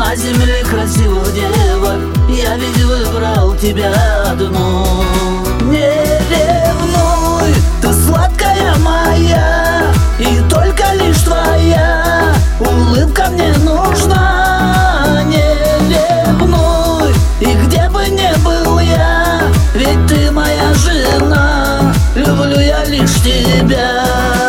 на земле красивых девок я ведь выбрал тебя одну. Не ревнуй, ты сладкая моя, и только лишь твоя улыбка мне нужна. Не ревнуй, и где бы ни был я, ведь ты моя жена, люблю я лишь тебя.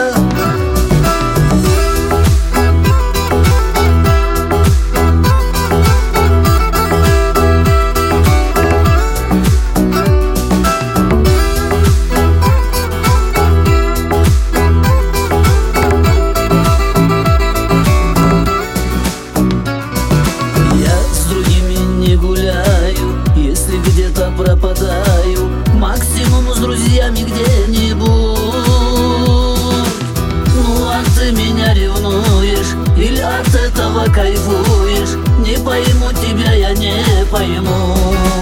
Если где-то пропадаю, максимум с друзьями где-нибудь. Ну а ты меня ревнуешь или от этого кайфуешь? Не пойму тебя, я не пойму.